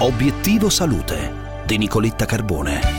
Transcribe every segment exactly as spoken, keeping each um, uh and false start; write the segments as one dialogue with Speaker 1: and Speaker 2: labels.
Speaker 1: Obiettivo Salute di Nicoletta Carbone.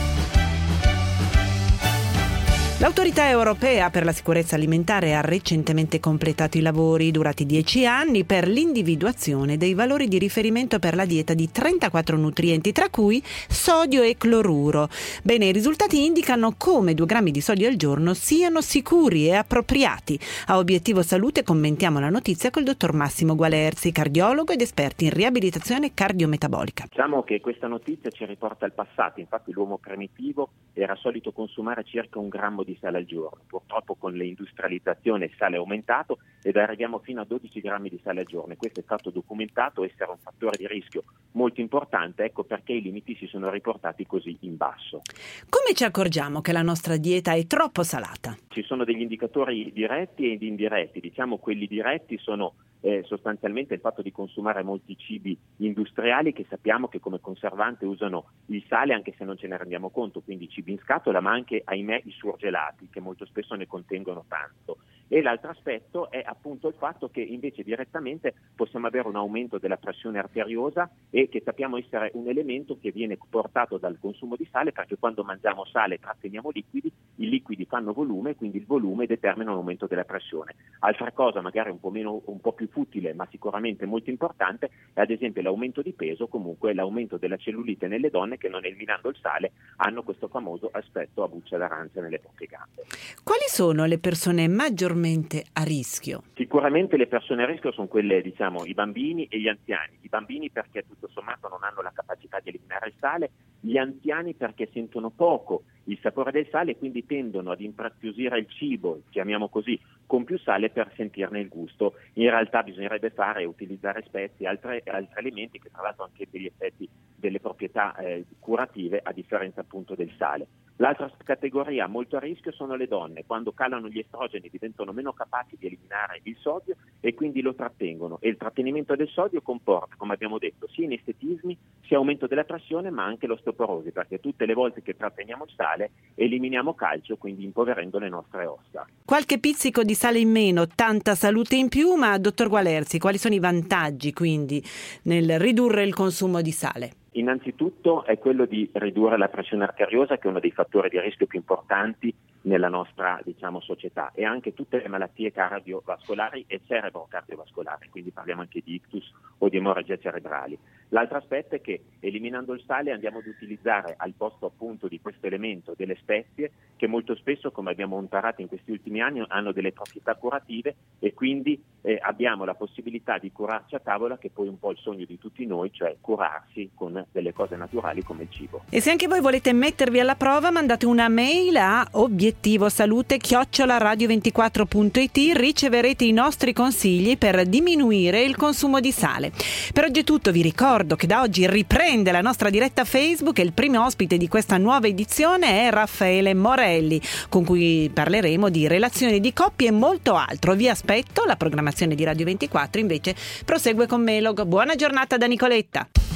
Speaker 2: L'Autorità Europea per la Sicurezza Alimentare ha recentemente completato i lavori durati dieci anni per l'individuazione dei valori di riferimento per la dieta di trentaquattro nutrienti, tra cui sodio e cloruro. Bene, i risultati indicano come due grammi di sodio al giorno siano sicuri e appropriati. A Obiettivo Salute commentiamo la notizia col dottor Massimo Gualerzi, cardiologo ed esperto in riabilitazione cardiometabolica.
Speaker 3: Diciamo che questa notizia ci riporta al passato. Infatti l'uomo primitivo era solito consumare circa un grammo di sale al giorno. Purtroppo con l'industrializzazione il sale è aumentato ed arriviamo fino a dodici grammi di sale al giorno, e questo è stato documentato essere un fattore di rischio molto importante. Ecco perché i limiti si sono riportati così in basso.
Speaker 2: Come ci accorgiamo che la nostra dieta è troppo salata?
Speaker 3: Ci sono degli indicatori diretti ed indiretti. Diciamo quelli diretti sono eh, sostanzialmente il fatto di consumare molti cibi industriali che sappiamo che come conservante usano il sale anche se non ce ne rendiamo conto, quindi cibi in scatola, ma anche, ahimè, i surgelati che molto spesso ne contengono tanto. E l'altro aspetto è appunto il fatto che invece direttamente possiamo avere un aumento della pressione arteriosa, e che sappiamo essere un elemento che viene portato dal consumo di sale, perché quando mangiamo sale tratteniamo liquidi, i liquidi fanno volume, quindi il volume determina un aumento della pressione. Altra cosa magari un po' meno, un po' più futile, ma sicuramente molto importante, è ad esempio l'aumento di peso, comunque l'aumento della cellulite nelle donne che non eliminando il sale hanno questo famoso aspetto a buccia d'arancia nelle proprie gambe.
Speaker 2: Quali sono le persone maggiormente a rischio?
Speaker 3: Sicuramente le persone a rischio sono quelle, diciamo, i bambini e gli anziani. I bambini perché tutto sommato non hanno la capacità di eliminare il sale, gli anziani perché sentono poco il sapore del sale e quindi tendono ad impreziosire il cibo, chiamiamo così, con più sale per sentirne il gusto. In realtà bisognerebbe fare utilizzare spezie e altri, altri alimenti che tra l'altro hanno anche degli effetti, delle proprietà eh, curative, a differenza appunto del sale. L'altra categoria molto a rischio sono le donne. Quando calano gli estrogeni diventano meno capaci di eliminare il sodio e quindi lo trattengono, e il trattenimento del sodio comporta, come abbiamo detto, sia inestetismi, sia aumento della pressione, ma anche l'osteoporosi, perché tutte le volte che tratteniamo il sale eliminiamo calcio, quindi impoverendo le nostre ossa.
Speaker 2: Qualche pizzico di sale in meno, tanta salute in più, ma dottor Gualerzi, quali sono i vantaggi quindi nel ridurre il consumo di sale?
Speaker 3: Innanzitutto è quello di ridurre la pressione arteriosa, che è uno dei fattori di rischio più importanti nella nostra, diciamo, società, e anche tutte le malattie cardiovascolari e cerebrocardiovascolari, quindi parliamo anche di ictus o di emorragie cerebrali. L'altro aspetto è che eliminando il sale andiamo ad utilizzare al posto appunto di questo elemento delle spezie, che molto spesso, come abbiamo imparato in questi ultimi anni, hanno delle proprietà curative, e quindi eh, abbiamo la possibilità di curarci a tavola, che poi è un po' il sogno di tutti noi, cioè curarsi con delle cose naturali come il cibo.
Speaker 2: E se anche voi volete mettervi alla prova, mandate una mail a obiettivosalute chiocciola radio ventiquattro punto it, riceverete i nostri consigli per diminuire il consumo di sale. Per oggi è tutto, vi ricordo che da oggi riprende la nostra diretta Facebook e il primo ospite di questa nuova edizione è Raffaele Morelli, con cui parleremo di relazioni di coppia e molto altro. Vi aspetto, la programmazione di Radio ventiquattro invece prosegue con Melog. Buona giornata da Nicoletta.